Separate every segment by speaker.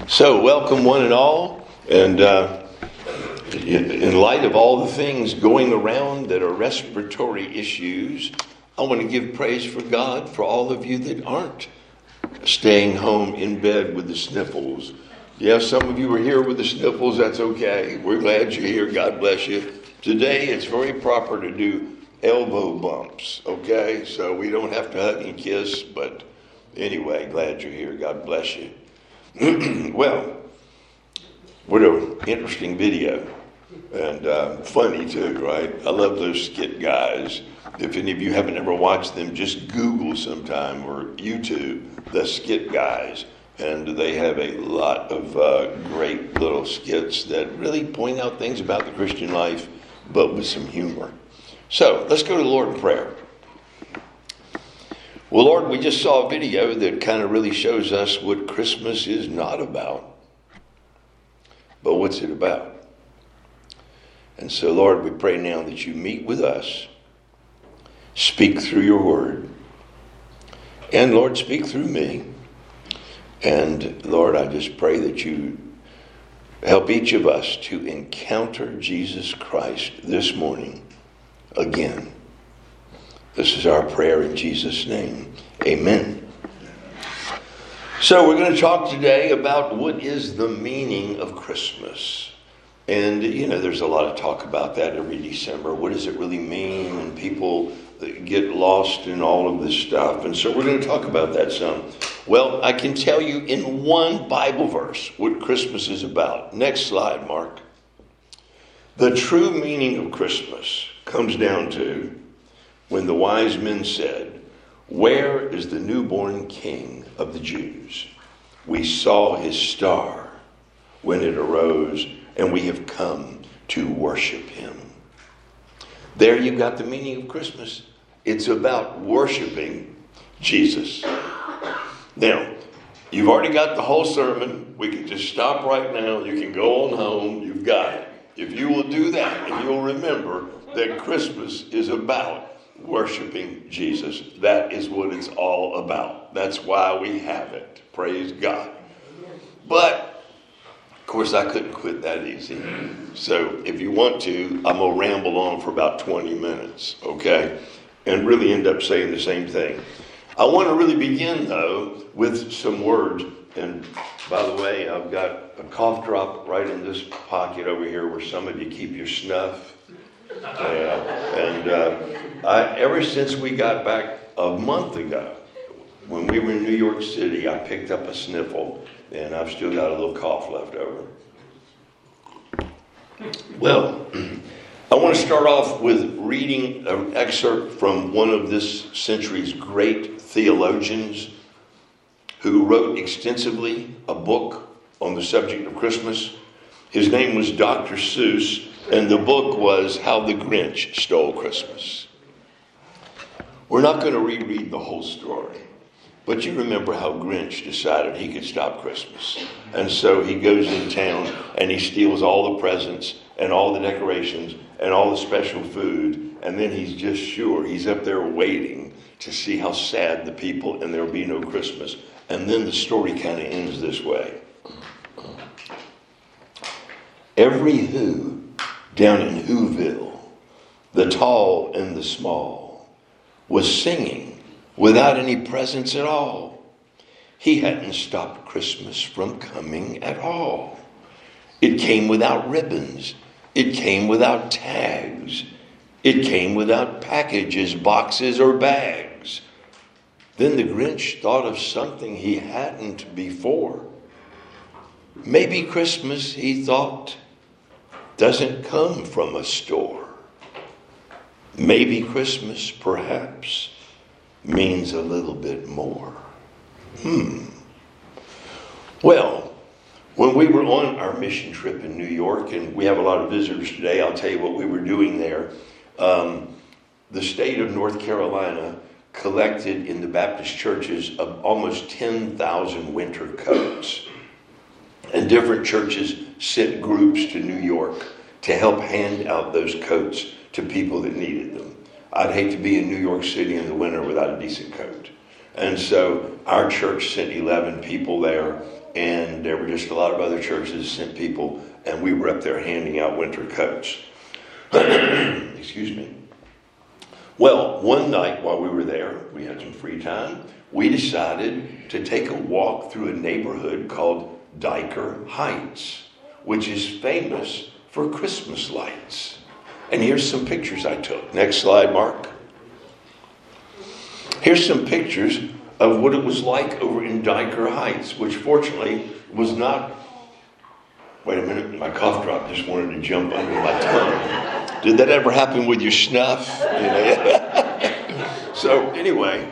Speaker 1: So, welcome one and all, and in light of all the things going around that are respiratory issues, I want to give praise for God for all of you that aren't staying home in bed with the sniffles. Yeah, some of you are here with the sniffles, that's okay. We're glad you're here, God bless you. Today, it's very proper to do elbow bumps, okay? So we don't have to hug and kiss, but anyway, glad you're here, God bless you. Well, what an interesting video, and funny too, right? I love those skit guys. If any of you haven't ever watched them, just Google sometime or YouTube the skit guys, and they have a lot of great little skits that really point out things about the Christian life, but with some humor. So let's go to the Lord in prayer. Well, Lord, we just saw a video that kind of really shows us what Christmas is not about. But what's it about? And so, Lord, we pray now that you meet with us, speak through your word, and, Lord, speak through me. And, Lord, I just pray that you help each of us to encounter Jesus Christ this morning again. This is our prayer in Jesus' name. Amen. So we're going to talk today about what is the meaning of Christmas. And, you know, there's a lot of talk about that every December. What does it really mean? And people get lost in all of this stuff. And so we're going to talk about that some. Well, I can tell you in one Bible verse what Christmas is about. Next slide, Mark. The true meaning of Christmas comes down to when the wise men said, "Where is the newborn King of the Jews? We saw his star when it arose, and we have come to worship him." There you've got the meaning of Christmas. It's about worshiping Jesus. Now, you've already got the whole sermon. We can just stop right now. You can go on home. You've got it. If you will do that, and you'll remember that Christmas is about worshiping Jesus. That is what it's all about. That's why we have it. Praise God. But, of course, I couldn't quit that easy. So, if you want to, I'm going to ramble on for about 20 minutes, okay? And really end up saying the same thing. I want to really begin, though, with some words. And, by the way, I've got a cough drop right in this pocket over here where some of you keep your snuff. Ever since we got back a month ago, when we were in New York City, I picked up a sniffle, and I've still got a little cough left over. Well, I want to start off with reading an excerpt from one of this century's great theologians who wrote extensively a book on the subject of Christmas. His name was Dr. Seuss, and the book was How the Grinch Stole Christmas. We're not going to reread the whole story, but you remember how Grinch decided he could stop Christmas. And so he goes in town and he steals all the presents and all the decorations and all the special food. And then he's just sure he's up there waiting to see how sad the people, and there'll be no Christmas. And then the story kind of ends this way. Every who down in Whoville, the tall and the small, was singing without any presents at all. He hadn't stopped Christmas from coming at all. It came without ribbons. It came without tags. It came without packages, boxes, or bags. Then the Grinch thought of something he hadn't before. Maybe Christmas, he thought, doesn't come from a store. Maybe Christmas, perhaps, means a little bit more. Well, when we were on our mission trip in New York, and we have a lot of visitors today, I'll tell you what we were doing there. The state of North Carolina collected in the Baptist churches of almost 10,000 winter coats. And different churches sent groups to New York to help hand out those coats to people that needed them. I'd hate to be in New York City in the winter without a decent coat. And so our church sent 11 people there, and there were just a lot of other churches sent people, and we were up there handing out winter coats. Excuse me. Well, one night while we were there, we had some free time, we decided to take a walk through a neighborhood called Dyker Heights, which is famous for Christmas lights. And here's some pictures I took. Next slide, Mark. Here's some pictures of what it was like over in Dyker Heights, which fortunately was not... Wait a minute, my cough drop just wanted to jump under my tongue. Did that ever happen with your snuff? So anyway,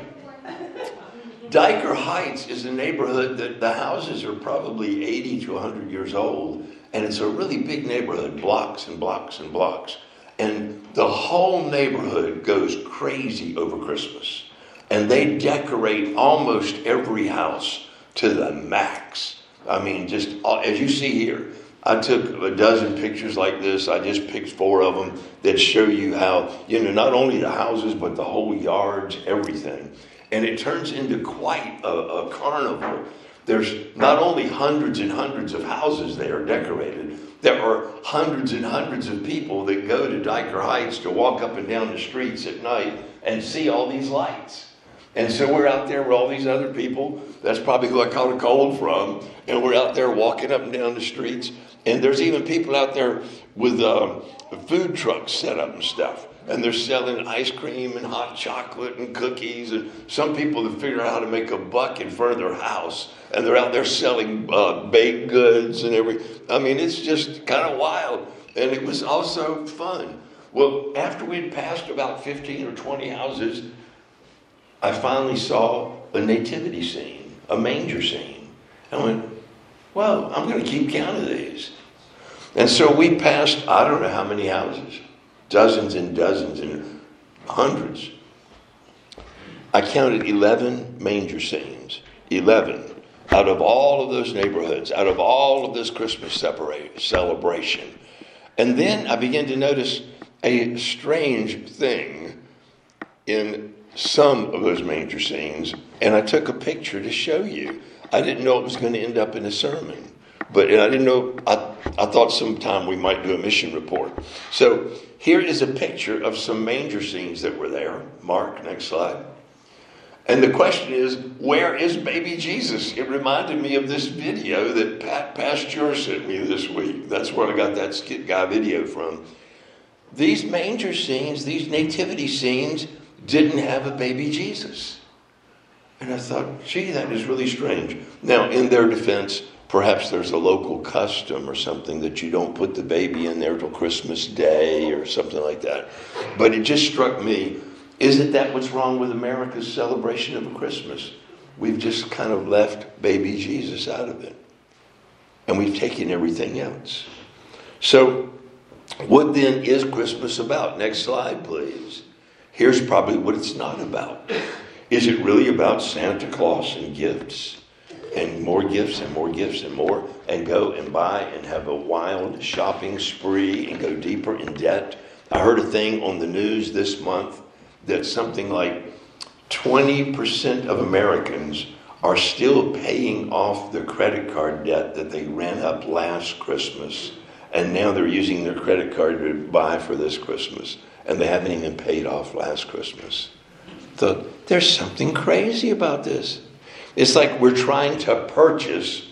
Speaker 1: Dyker Heights is a neighborhood that the houses are probably 80 to 100 years old, and it's a really big neighborhood, blocks and blocks and blocks. And the whole neighborhood goes crazy over Christmas. And they decorate almost every house to the max. I mean, just as you see here, I took a dozen pictures like this. I just picked 4 of them that show you how, not only the houses, but the whole yards, everything. And it turns into quite a carnival. There's not only hundreds and hundreds of houses there decorated, there are hundreds and hundreds of people that go to Dyker Heights to walk up and down the streets at night and see all these lights. And so we're out there with all these other people. That's probably who I caught a cold from. And we're out there walking up and down the streets. And there's even people out there with food trucks set up and stuff. And they're selling ice cream and hot chocolate and cookies. And some people have figured out how to make a buck in front of their house. And they're out there selling baked goods and everything. I mean, it's just kind of wild. And it was also fun. Well, after we'd passed about 15 or 20 houses, I finally saw a nativity scene, a manger scene. I went, well, I'm going to keep count of these. And so we passed, I don't know how many houses, dozens and dozens and hundreds. I counted 11 manger scenes, 11, out of all of those neighborhoods, out of all of this Christmas celebration. And then I began to notice a strange thing in some of those manger scenes, and I took a picture to show you. I didn't know it was going to end up in a sermon, but I didn't know. I thought sometime we might do a mission report. So here is a picture of some manger scenes that were there. Mark, next slide. And the question is, where is baby Jesus? It reminded me of this video that Pat Pasteur sent me this week. That's where I got that Skit Guy video from. These manger scenes, these nativity scenes, didn't have a baby Jesus. And I thought, gee, that is really strange. Now, in their defense, perhaps there's a local custom or something that you don't put the baby in there till Christmas Day or something like that. But it just struck me, isn't that what's wrong with America's celebration of Christmas? We've just kind of left baby Jesus out of it. And we've taken everything else. So, what then is Christmas about? Next slide, please. Here's probably what it's not about. Is it really about Santa Claus and gifts? And more gifts and more gifts and more? And go and buy and have a wild shopping spree and go deeper in debt? I heard a thing on the news this month that something like 20% of Americans are still paying off the credit card debt that they ran up last Christmas. And now they're using their credit card to buy for this Christmas. And they haven't even paid off last Christmas. So there's something crazy about this. It's like we're trying to purchase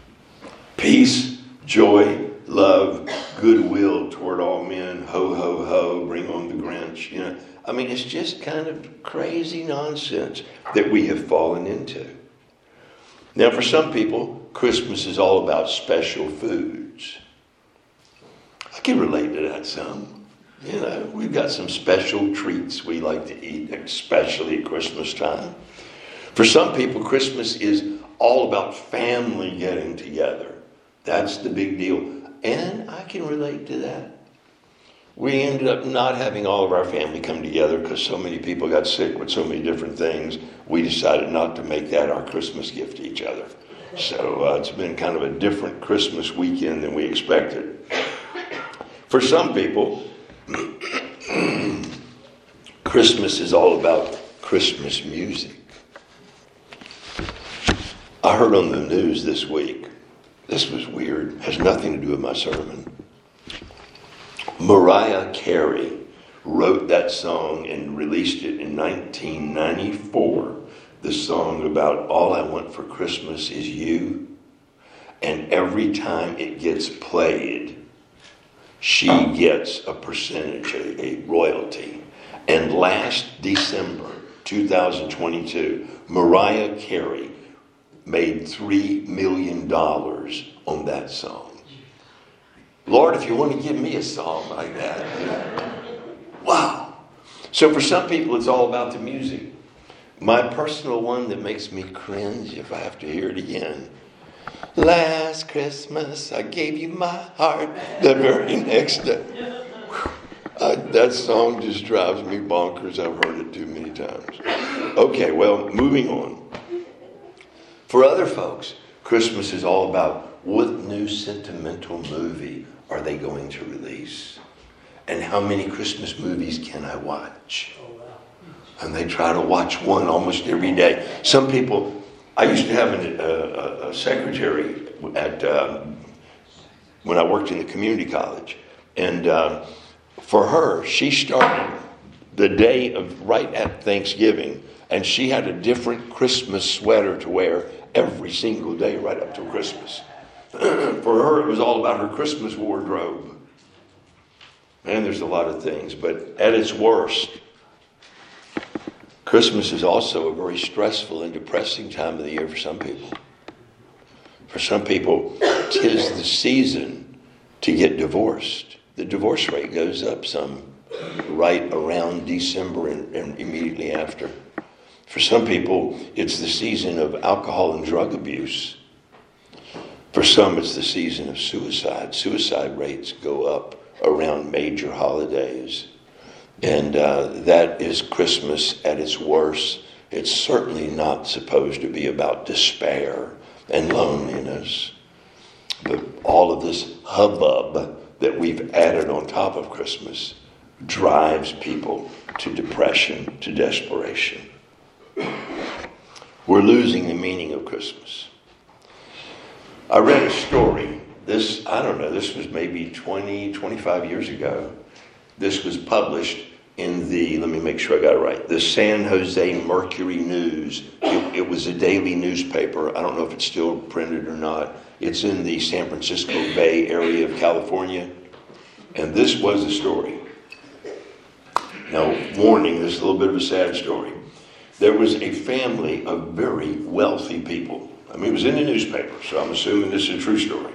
Speaker 1: peace, joy, love, goodwill toward all men. Ho, ho, ho, bring on the Grinch. I mean, it's just kind of crazy nonsense that we have fallen into. Now, for some people, Christmas is all about special foods. I can relate to that some. We've got some special treats we like to eat, especially at Christmas time. For some people, Christmas is all about family getting together. That's the big deal. And I can relate to that. We ended up not having all of our family come together because so many people got sick with so many different things. We decided not to make that our Christmas gift to each other. So it's been kind of a different Christmas weekend than we expected. For some people, Christmas is all about Christmas music. I heard on the news this week This was weird. Has nothing to do with my sermon. Mariah Carey wrote that song and released it in 1994. The song about all I want for Christmas is you. And every time it gets played, she gets a percentage, a royalty. And last December 2022, Mariah Carey made $3 million on that song. Lord, if you want to give me a song like that. Wow. So for some people, it's all about the music. My personal one that makes me cringe if I have to hear it again. Last Christmas, I gave you my heart. The very next day. That song just drives me bonkers. I've heard it too many times. Okay, well, moving on. For other folks, Christmas is all about what new sentimental movie are they going to release? And how many Christmas movies can I watch? And they try to watch one almost every day. Some people, I used to have a secretary at when I worked in the community college. And for her, she started the day of right at Thanksgiving, and she had a different Christmas sweater to wear every single day right up till Christmas. For her, it was all about her Christmas wardrobe. And there's a lot of things, but at its worst, Christmas is also a very stressful and depressing time of the year for some people. For some people, 'tis the season to get divorced. The divorce rate goes up some right around December and immediately after. For some people, it's the season of alcohol and drug abuse. For some, it's the season of suicide. Suicide rates go up around major holidays. And that is Christmas at its worst. It's certainly not supposed to be about despair and loneliness. But all of this hubbub that we've added on top of Christmas drives people to depression, to desperation. We're losing the meaning of Christmas. I read a story. This was maybe 20, 25 years ago. This was published in let me make sure I got it right, the San Jose Mercury News. It was a daily newspaper. I don't know if it's still printed or not. It's in the San Francisco Bay Area of California. And this was the story. Now, warning, this is a little bit of a sad story. There was a family of very wealthy people. I mean, it was in the newspaper, so I'm assuming this is a true story.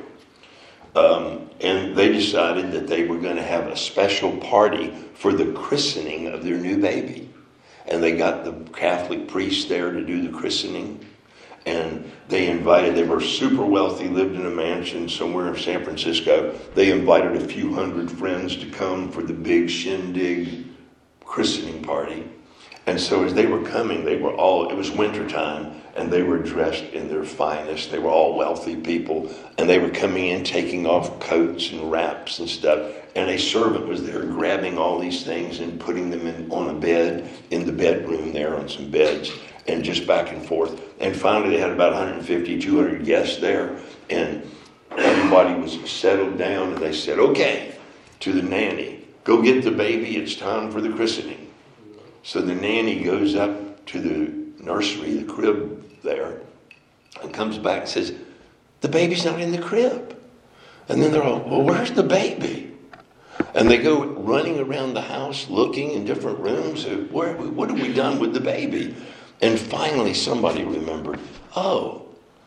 Speaker 1: And they decided that they were going to have a special party for the christening of their new baby. And they got the Catholic priest there to do the christening. And they were super wealthy, lived in a mansion somewhere in San Francisco. They invited a few hundred friends to come for the big shindig christening party. And so as they were coming, it was wintertime, and they were dressed in their finest. They were all wealthy people, and they were coming in, taking off coats and wraps and stuff. And a servant was there grabbing all these things and putting them on a bed, in the bedroom there on some beds, and just back and forth. And finally they had about 150, 200 guests there, and everybody was settled down, and they said, okay, to the nanny, go get the baby, it's time for the christening. So the nanny goes up to the nursery, the crib there, and comes back and says, the baby's not in the crib. And then they're all, well, where's the baby? And they go running around the house looking in different rooms. What have we done with the baby? And finally somebody remembered, oh,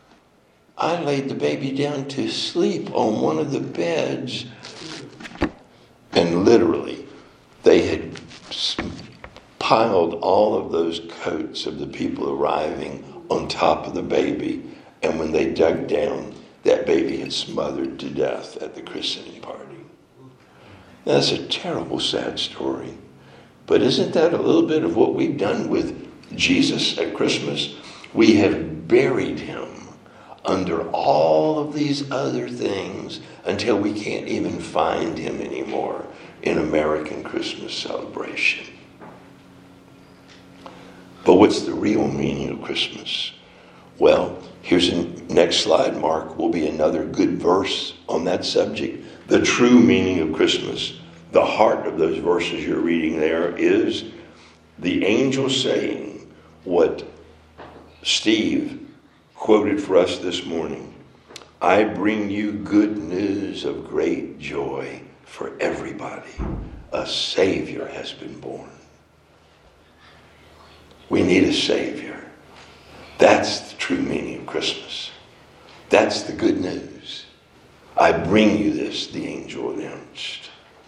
Speaker 1: I laid the baby down to sleep on one of the beds. And literally, they had piled all of those coats of the people arriving on top of the baby. And when they dug down, that baby had smothered to death at the christening party. Now, that's a terrible, sad story. But isn't that a little bit of what we've done with Jesus at Christmas? We have buried him under all of these other things until we can't even find him anymore in American Christmas celebration. But what's the real meaning of Christmas? Well, here's the next slide, Mark, will be another good verse on that subject. The true meaning of Christmas. The heart of those verses you're reading there is the angel saying what Steve quoted for us this morning. I bring you good news of great joy for everybody. A Savior has been born. We need a Savior. That's the true meaning of Christmas. That's the good news. I bring you this, the angel announced.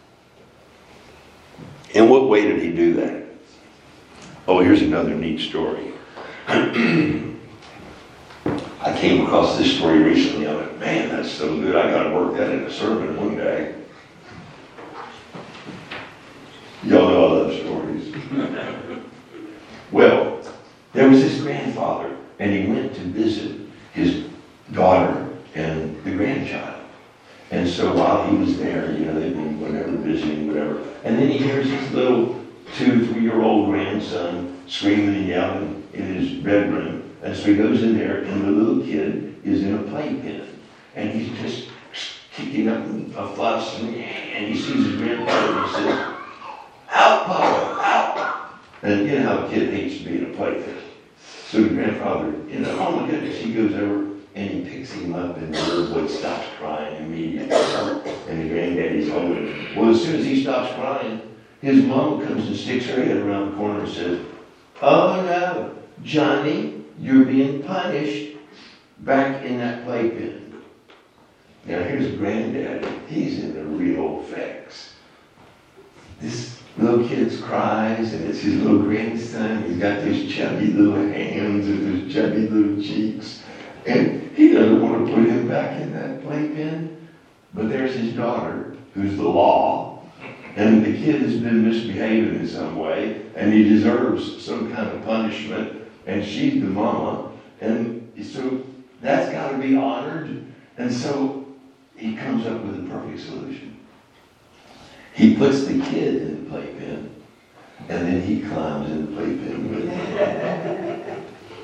Speaker 1: In what way did he do that? Oh, here's another neat story. I came across this story recently. I went, man, that's so good. I got to work that in a sermon one day. Y'all know I love stories. Well, there was this grandfather, and he went to visit his daughter and the grandchild. And so while he was there, they'd been whatever, visiting, whatever. And then he hears his little 2-3-year-old grandson screaming and yelling in his bedroom. And so he goes in there, and the little kid is in a playpen. And he's just kicking up a fuss, and he sees his grandfather, and he says, out, Papa, out. And you know how a kid hates to be in a playpen. So the grandfather, oh my goodness, he goes over and he picks him up, and the little boy stops crying immediately. And the granddaddy's holding him. Well, as soon as he stops crying, his mom comes and sticks her head around the corner and says, oh no, Johnny, you're being punished back in that playpen. Now here's Granddaddy. He's in the real fix. This little kid cries, and it's his little grandson. He's got these chubby little hands and those chubby little cheeks. And he doesn't want to put him back in that playpen. But there's his daughter, who's the law. And the kid has been misbehaving in some way, and he deserves some kind of punishment. And she's the mama. And so that's got to be honored. And so he comes up with a perfect solution. He puts the kid in the playpen, and then he climbs in the playpen with him.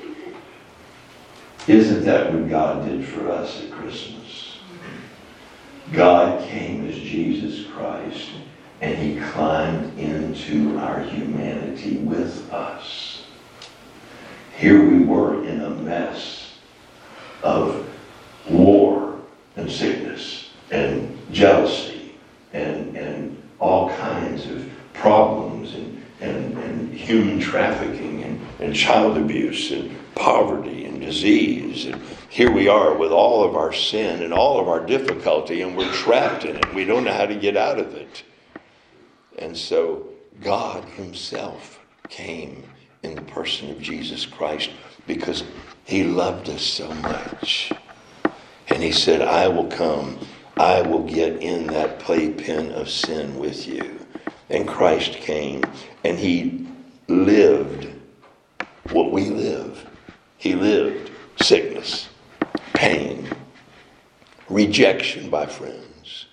Speaker 1: Isn't that what God did for us at Christmas? God came as Jesus Christ, and he climbed into our humanity with us. Here we were in a mess of war and sickness and jealousy and all kinds of problems and human trafficking and child abuse and poverty and disease. And here we are with all of our sin and all of our difficulty, and we're trapped in it. We don't know how to get out of it. And so God himself came in the person of Jesus Christ because he loved us so much. And he said, I will come. I will get in that playpen of sin with you. And Christ came, and he lived what we live. He lived sickness, pain, rejection by friends.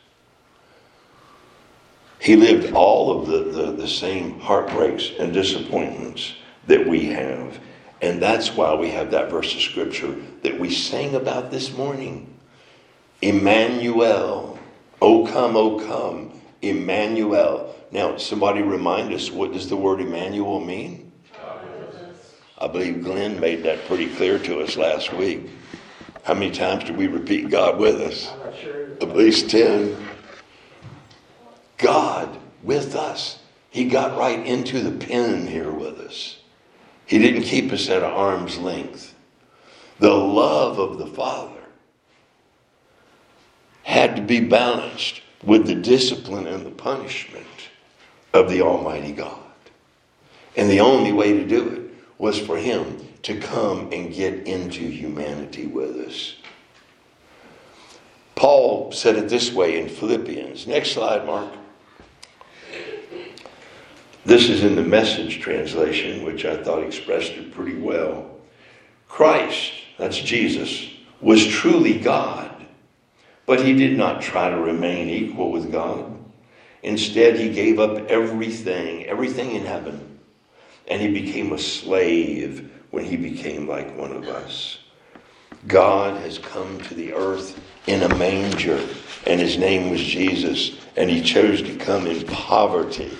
Speaker 1: He lived all of the same heartbreaks and disappointments that we have. And that's why we have that verse of scripture that we sang about this morning. Emmanuel, O come, Emmanuel. Now, somebody remind us, what does the word Emmanuel mean? I believe Glenn made that pretty clear to us last week. How many times did we repeat God with us?
Speaker 2: I'm not sure.
Speaker 1: At least 10. God with us. He got right into the pen here with us. He didn't keep us at arm's length. The love of the Father had to be balanced with the discipline and the punishment of the Almighty God. And the only way to do it was for him to come and get into humanity with us. Paul said it this way in Philippians. Next slide, Mark. This is in the Message translation, which I thought expressed it pretty well. Christ, that's Jesus, was truly God, but he did not try to remain equal with God. Instead, he gave up everything in heaven, and he became a slave when he became like one of us. God has come to the earth in a manger, and his name was Jesus, and he chose to come in poverty.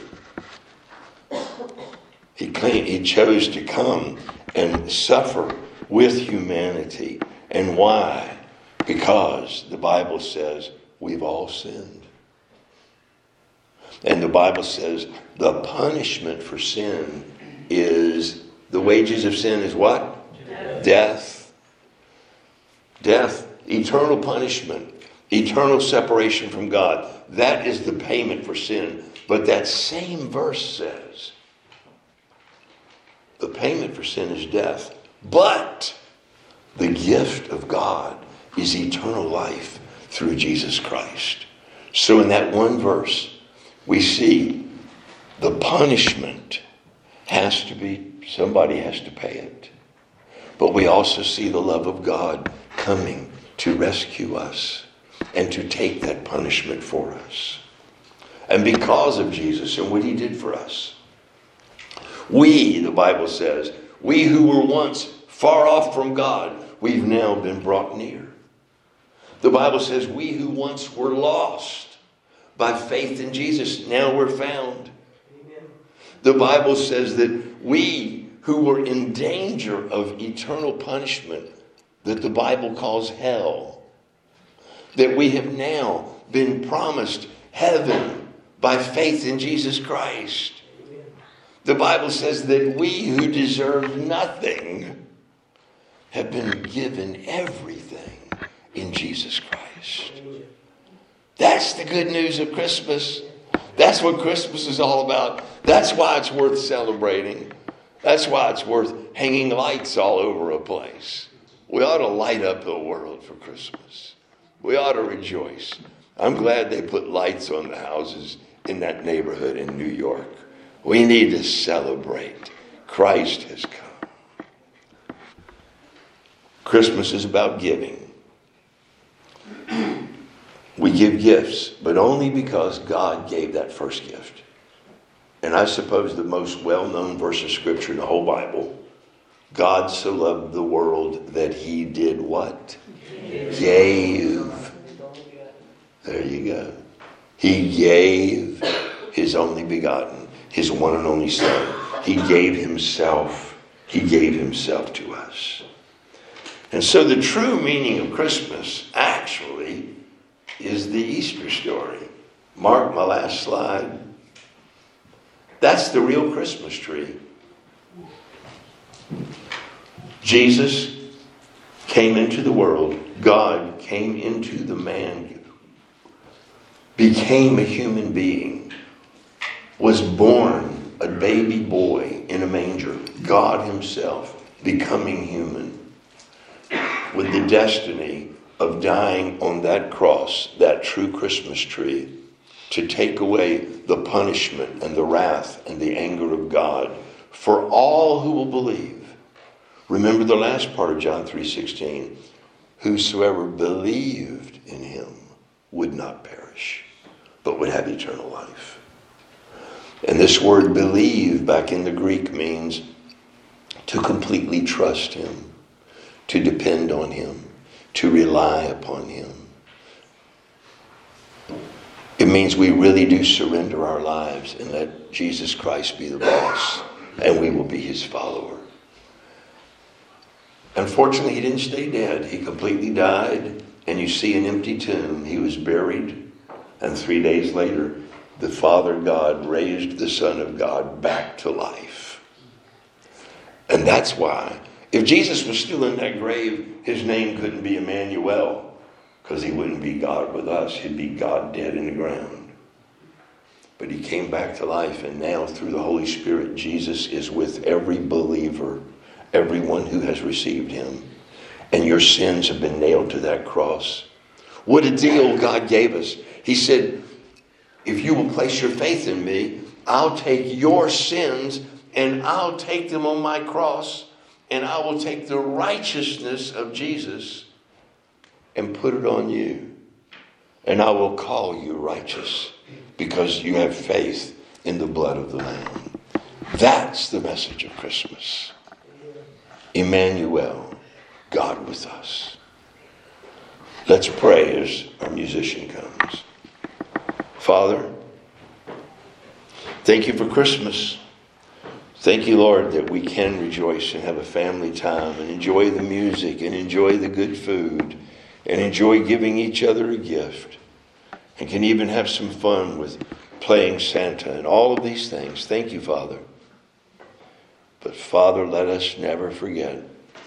Speaker 1: He chose to come and suffer with humanity. And why? Because the Bible says we've all sinned. And the Bible says the punishment for sin is, the wages of sin is what? Death. Death. Eternal punishment. Eternal separation from God. That is the payment for sin. But that same verse says the payment for sin is death. But the gift of God is eternal life through Jesus Christ. So in that one verse, we see the punishment has to be, somebody has to pay it. But we also see the love of God coming to rescue us and to take that punishment for us. And because of Jesus and what he did for us, we, the Bible says, we who were once far off from God, we've now been brought near. The Bible says we who once were lost, by faith in Jesus, now we're found. Amen. The Bible says that we who were in danger of eternal punishment, that the Bible calls hell, that we have now been promised heaven by faith in Jesus Christ. Amen. The Bible says that we who deserve nothing have been given everything in Jesus Christ. Amen. That's the good news of Christmas. That's what Christmas is all about. That's why it's worth celebrating. That's why it's worth hanging lights all over a place. We ought to light up the world for Christmas. We ought to rejoice. I'm glad they put lights on the houses in that neighborhood in New York. We need to celebrate. Christ has come. Christmas is about giving. We give gifts, but only because God gave that first gift. And I suppose the most well-known verse of Scripture in the whole Bible, God so loved the world that he did what? Gave. There you go. He gave his only begotten, his one and only Son. He gave himself. He gave himself to us. And so the true meaning of Christmas actually is the Easter story. Mark my last slide. That's the real Christmas tree. Jesus came into the world. God came into the man, became a human being, was born a baby boy in a manger. God himself becoming human with the destiny of dying on that cross, that true Christmas tree, to take away the punishment and the wrath and the anger of God for all who will believe. Remember the last part of John 3:16. Whosoever believed in him would not perish, but would have eternal life. And this word believe back in the Greek means to completely trust him, to depend on him, to rely upon him. It means we really do surrender our lives and let Jesus Christ be the boss, and we will be his follower. Unfortunately, he didn't stay dead. He completely died, and you see an empty tomb. He was buried, and 3 days later, the Father God raised the Son of God back to life. And that's why, if Jesus was still in that grave, his name couldn't be Emmanuel, because he wouldn't be God with us. He'd be God dead in the ground. But he came back to life, and now through the Holy Spirit, Jesus is with every believer, everyone who has received him. And your sins have been nailed to that cross. What a deal God gave us. He said, if you will place your faith in me, I'll take your sins and I'll take them on my cross, and I will take the righteousness of Jesus and put it on you. And I will call you righteous because you have faith in the blood of the Lamb. That's the message of Christmas. Emmanuel, God with us. Let's pray as our musician comes. Father, thank you for Christmas. Thank you, Lord, that we can rejoice and have a family time and enjoy the music and enjoy the good food and enjoy giving each other a gift and can even have some fun with playing Santa and all of these things. Thank you, Father. But Father, let us never forget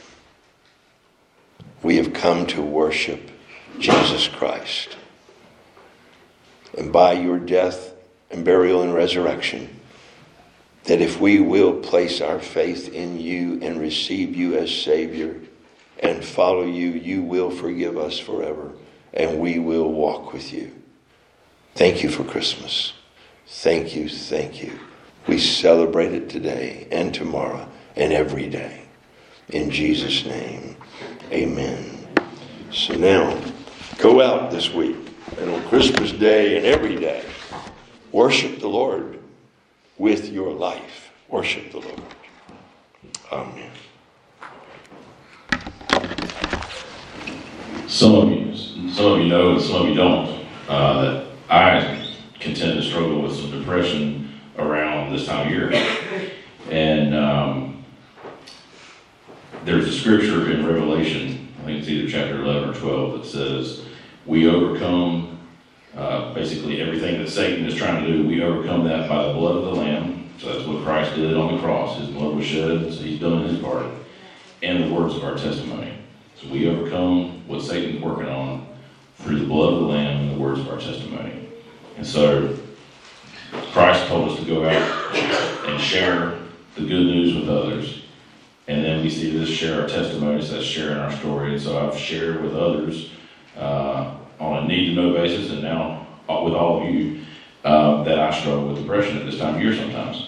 Speaker 1: we have come to worship Jesus Christ. And by your death and burial and resurrection, that if we will place our faith in you and receive you as Savior and follow you, you will forgive us forever and we will walk with you. Thank you for Christmas. Thank you, thank you. We celebrate it today and tomorrow and every day. In Jesus' name, amen. So now, go out this week and on Christmas Day and every day, worship the Lord with your life. Worship the Lord. Amen.
Speaker 2: Some of you know, and some of you don't, that I contend to struggle with some depression around this time of year. And there's a scripture in Revelation, I think it's either chapter 11 or 12, that says, we overcome basically everything that Satan is trying to do. We overcome that by the blood of the Lamb. So that's what Christ did on the cross. His blood was shed, so he's done his part. And the words of our testimony. So we overcome what Satan's working on through the blood of the Lamb and the words of our testimony. And so Christ told us to go out and share the good news with others. And then we see this share our testimonies, that's sharing our story. And so I've shared with others on a need-to-know basis, and now with all of you, that I struggle with depression at this time of year sometimes.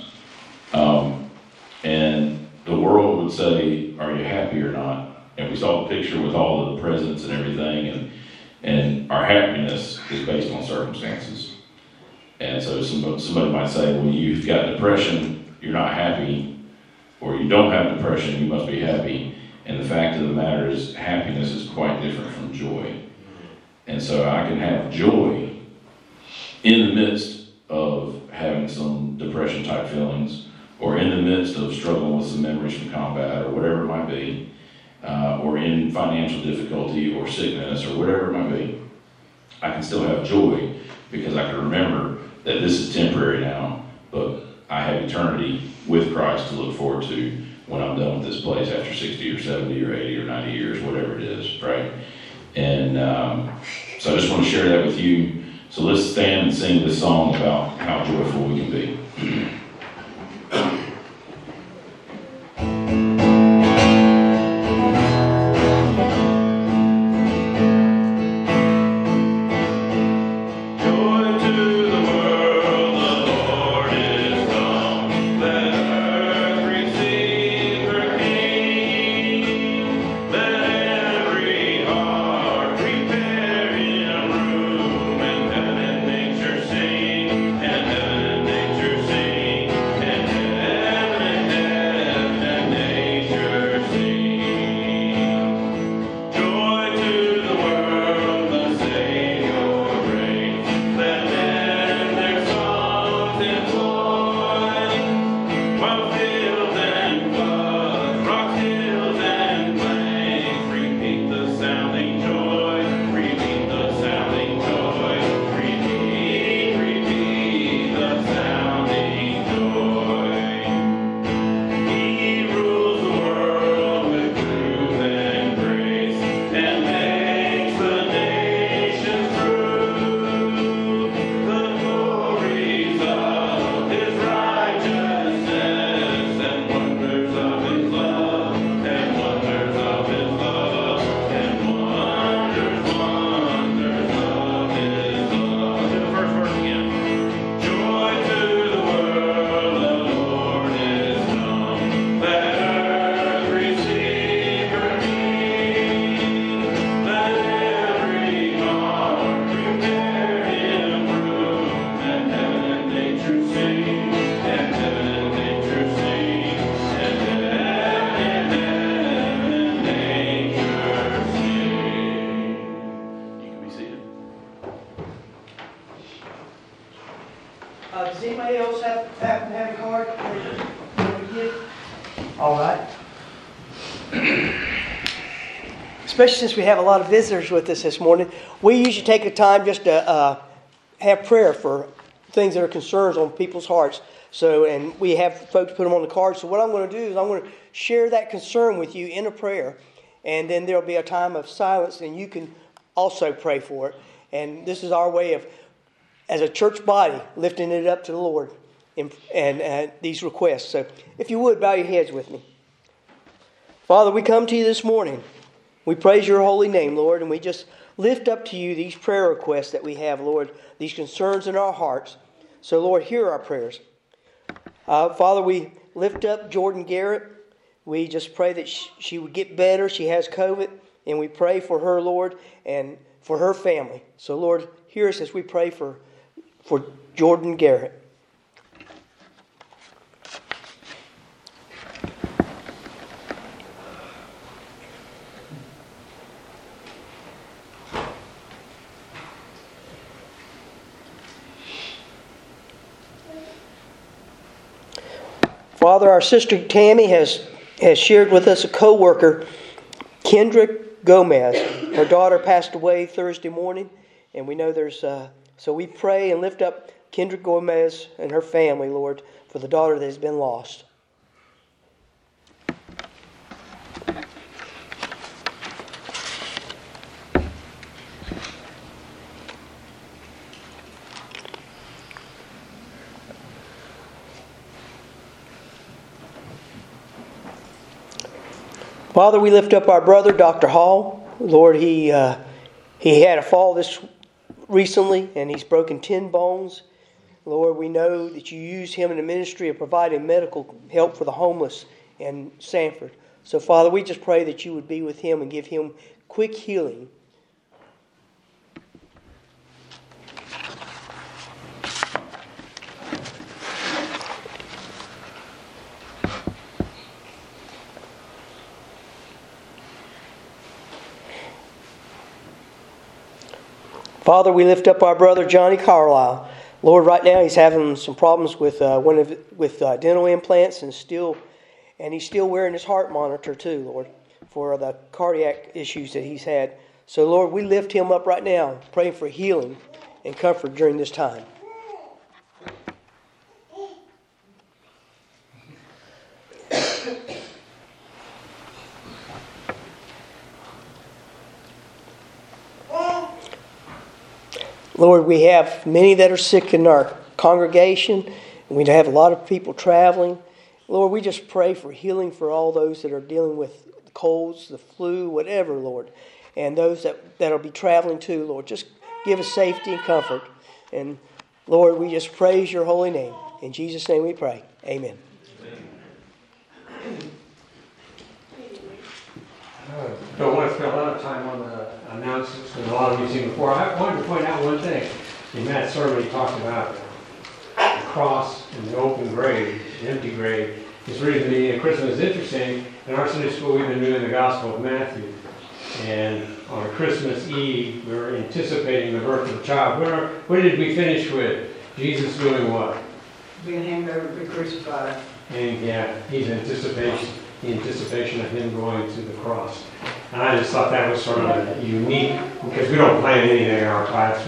Speaker 2: And the world would say, are you happy or not? And we saw the picture with all of the presents and everything, and our happiness is based on circumstances. And so somebody might say, well, you've got depression, you're not happy, or you don't have depression, you must be happy. And the fact of the matter is, happiness is quite different from joy. And so I can have joy in the midst of having some depression-type feelings, or in the midst of struggling with some memories from combat, or whatever it might be, or in financial difficulty, or sickness, or whatever it might be. I can still have joy because I can remember that this is temporary now, but I have eternity with Christ to look forward to when I'm done with this place after 60 or 70 or 80 or 90 years, whatever it is, right? And so I just want to share that with you. So let's stand and sing this song about how joyful we can be.
Speaker 3: Sing, and nature sing. Does anybody else happen to have a card? All right. Especially since we have a lot of visitors with us this morning, we usually take the time just to have prayer for things that are concerns on people's hearts. So, and we have folks put them on the card. So what I'm going to do is I'm going to share that concern with you in a prayer, and then there'll be a time of silence, and you can also pray for it. And this is our way of, as a church body, lifting it up to the Lord and these requests. So if you would, bow your heads with me. Father, we come to you this morning. We praise your holy name, Lord, and we just lift up to you these prayer requests that we have, Lord, these concerns in our hearts. So, Lord, hear our prayers. Father, we lift up Jordan Garrett. We just pray that she would get better. She has COVID, and we pray for her, Lord, and for her family. So, Lord, hear us as we pray for Jordan Garrett. Father, our sister Tammy has shared with us a co-worker, Kendrick Gomez. Her daughter passed away Thursday morning, and we know so we pray and lift up Kendrick Gomez and her family, Lord, for the daughter that has been lost. Father, we lift up our brother, Dr. Hall. Lord, he had a fall this recently, and he's broken 10 bones. Lord, we know that you use him in the ministry of providing medical help for the homeless in Sanford. So, Father, we just pray that you would be with him and give him quick healing. Father, we lift up our brother Johnny Carlisle. Lord, right now he's having some problems with dental implants and he's still wearing his heart monitor too, Lord, for the cardiac issues that he's had. So, Lord, we lift him up right now, praying for healing and comfort during this time. Lord, we have many that are sick in our congregation, and we have a lot of people traveling. Lord, we just pray for healing for all those that are dealing with colds, the flu, whatever, Lord. And those that'll be traveling too, Lord. Just give us safety and comfort. And Lord, we just praise your holy name. In Jesus' name we pray. Amen.
Speaker 4: Don't want to spend a lot of time on the announcements because a lot of you seen before. I wanted to point out one thing. In that sermon, he talked about the cross and the open grave, the empty grave. It's reading me at Christmas is interesting. In our Sunday school, we've been doing the Gospel of Matthew. And on Christmas Eve, we were anticipating the birth of the child. What did we finish with? Jesus doing what?
Speaker 3: Being handed over to be crucified.
Speaker 4: And yeah, he's in anticipation of him going to the cross. And I just thought that was sort of unique, because we don't plan anything in our class.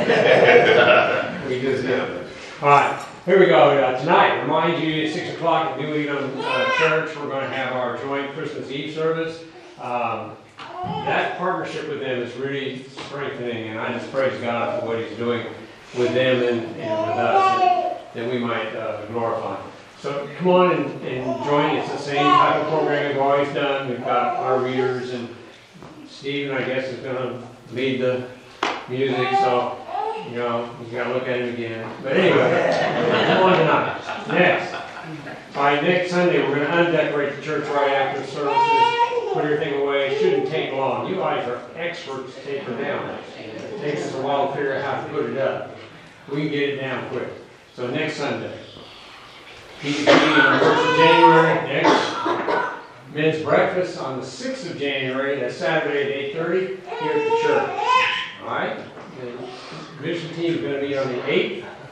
Speaker 4: We just do. All right, here we go. Tonight, remind you at 6 o'clock at New England Church, we're going to have our joint Christmas Eve service. That partnership with them is really strengthening, and I just praise God for what he's doing with them and with us, that we might glorify him. So come on and join. It's the same type of program we've always done. We've got our readers, and Stephen, I guess, is going to lead the music. So, you got to look at him again. But anyway, come on tonight. Next. All right, next Sunday, we're going to undecorate the church right after services. Put everything away. It shouldn't take long. You guys are experts taking down. It takes us a while to figure out how to put it up. We can get it down quick. So next Sunday. Meeting on the 1st of January. Next, men's breakfast on the 6th of January. That's Saturday at 8:30 here at the church. All right. The mission team is going to be on the 8th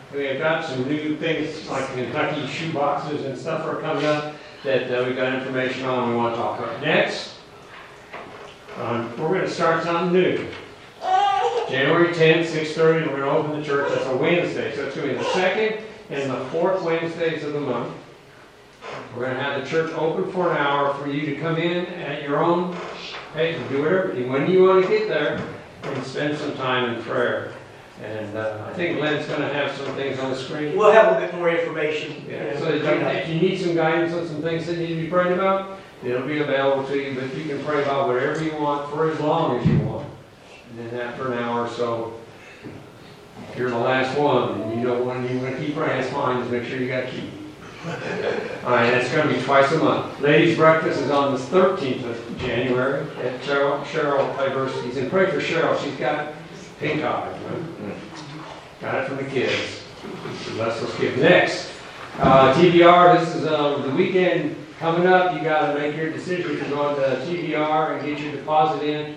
Speaker 4: We've got some new things like Kentucky shoe boxes and stuff are coming up that we've got information on we want to talk about. Next, we're going to start something new. January 10th, 6:30, we're going to open the church. That's a Wednesday, so it's going to be the second and the fourth Wednesdays of the month. We're going to have the church open for an hour for you to come in at your own pace and do whatever, when you want to get there, and spend some time in prayer. And I think Glenn's going to have some things on the screen.
Speaker 3: We'll have a bit more information.
Speaker 4: Yeah, so if you need some guidance on some things that need to be prayed about, it'll be available to you, but you can pray about whatever you want for as long as you want. And then after an hour or so, if you're the last one and you don't want to keep praying, it's fine, just make sure you got a key. All right, that's going to be twice a month. Ladies' breakfast is on the 13th of January at Cheryl Tyberski's. And pray for Cheryl, she's got pink eye. Right? Got it from the kids. Bless those kids. Next, TBR, this is the weekend coming up. You got to make your decision if you're going to TBR and get your deposit in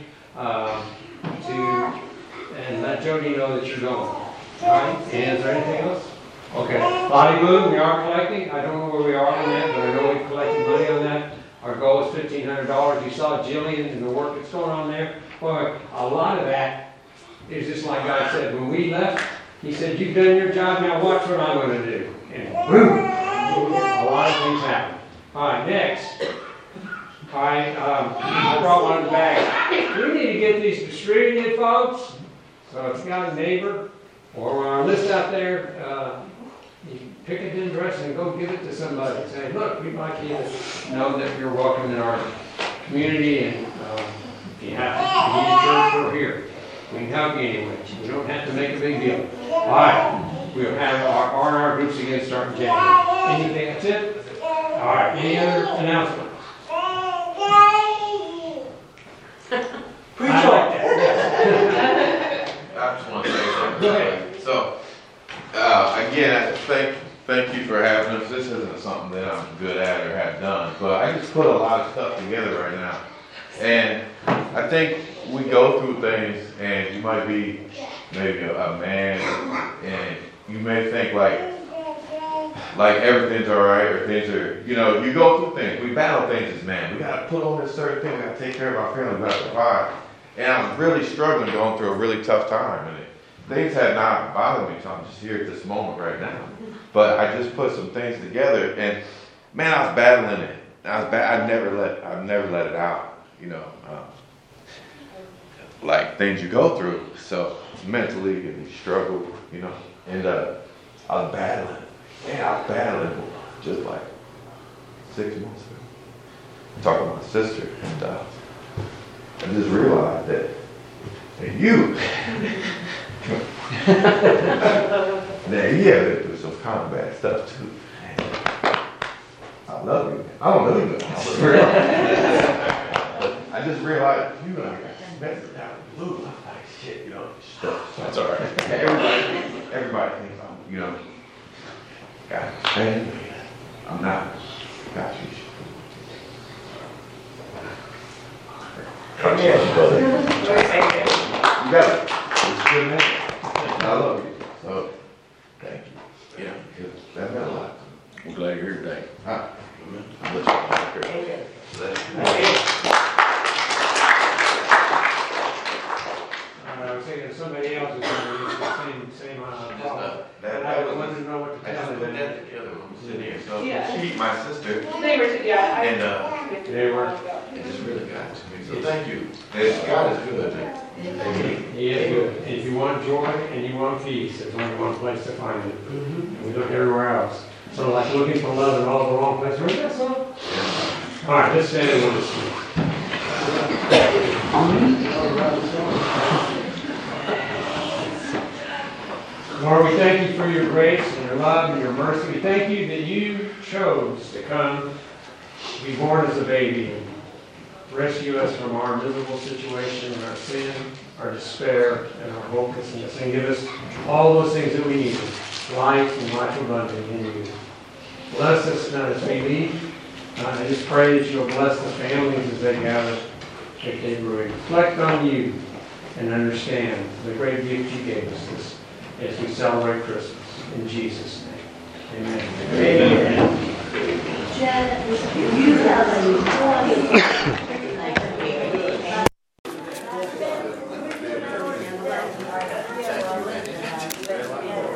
Speaker 4: and let Jody know that you're going. All right? And is there anything else? Okay. Body Boom, we are collecting. I don't know where we are on that, but I know we've collected money on that. Our goal is $1,500. You saw Jillian and the work that's going on there. Boy, a lot of that is just like God said. When we left, He said, you've done your job, now watch what I'm going to do. And boom, a lot of things happen. All right, next. I brought one in the bag. We need to get these distributed, folks. So if you got a neighbor or our list out there, you pick a tin dress and go give it to somebody. Say, look, we'd like you to know that you're welcome in our community, and if you need a church, we're here. We can help you anyway. We don't have to make a big deal. All right. We'll have our R&R groups again starting January. Anything? That's it? All right. Any other announcements?
Speaker 3: Preach
Speaker 4: I
Speaker 3: on.
Speaker 4: like that.
Speaker 5: I just want to say something.
Speaker 4: Go ahead.
Speaker 5: So, again, thank you for having us. This isn't something that I'm good at or have done, but I just put a lot of stuff together right now. And I think we go through things, and you might be maybe a man, and you may think like everything's all right, or things are, you go through things. We battle things as men. We got to put on this certain thing. We got to take care of our family. We got to provide. And I'm really struggling, going through a really tough time. And things have not bothered me, so I'm just here at this moment right now. But I just put some things together, and man, I was battling it. I've never let it out. Like things you go through. So mentally, and you struggle. And I was battling. Man, I was battling just like 6 months ago. Talking to my sister, and I just realized that you, that you have been through some kind of bad stuff too. I love you. I don't know you, but I just realized you got messed out of the blue. I'm like, shit, stuff. That's all right. Everybody thinks I'm, got a family. I'm not. Got you. You got it. It's a good man. I love you. So, thank you. Yeah, that meant a lot.
Speaker 1: We're glad you're here today.
Speaker 5: Huh?
Speaker 4: I was thinking somebody else is going to use the same problem. And I wanted to know what to
Speaker 5: I
Speaker 4: tell
Speaker 5: just put
Speaker 4: them.
Speaker 5: that together when I'm sitting here. So,
Speaker 6: Yeah.
Speaker 5: she, my sister,
Speaker 6: They were, yeah.
Speaker 5: and
Speaker 4: They were.
Speaker 5: it just really got to me. So, thank you. God is good, man. Amen.
Speaker 4: He is good. If you want joy and you want peace, there's only one place to find it. And we look everywhere else. Sort of like looking for love in all the wrong places. Remember that song? All right, let's stand and we'll listen. Lord, we thank you for your grace and your love and your mercy. We thank you that you chose to come, to be born as a baby, and rescue us from our miserable situation and our sin, our despair, and our hopelessness, and give us all those things that we need, life and life abundant in you. Bless us now as we leave. I just pray that you'll bless the families as they gather at Gabriel. Reflect on you and understand the great gift you gave us as we celebrate Christmas. In Jesus' name. Amen.
Speaker 6: Amen.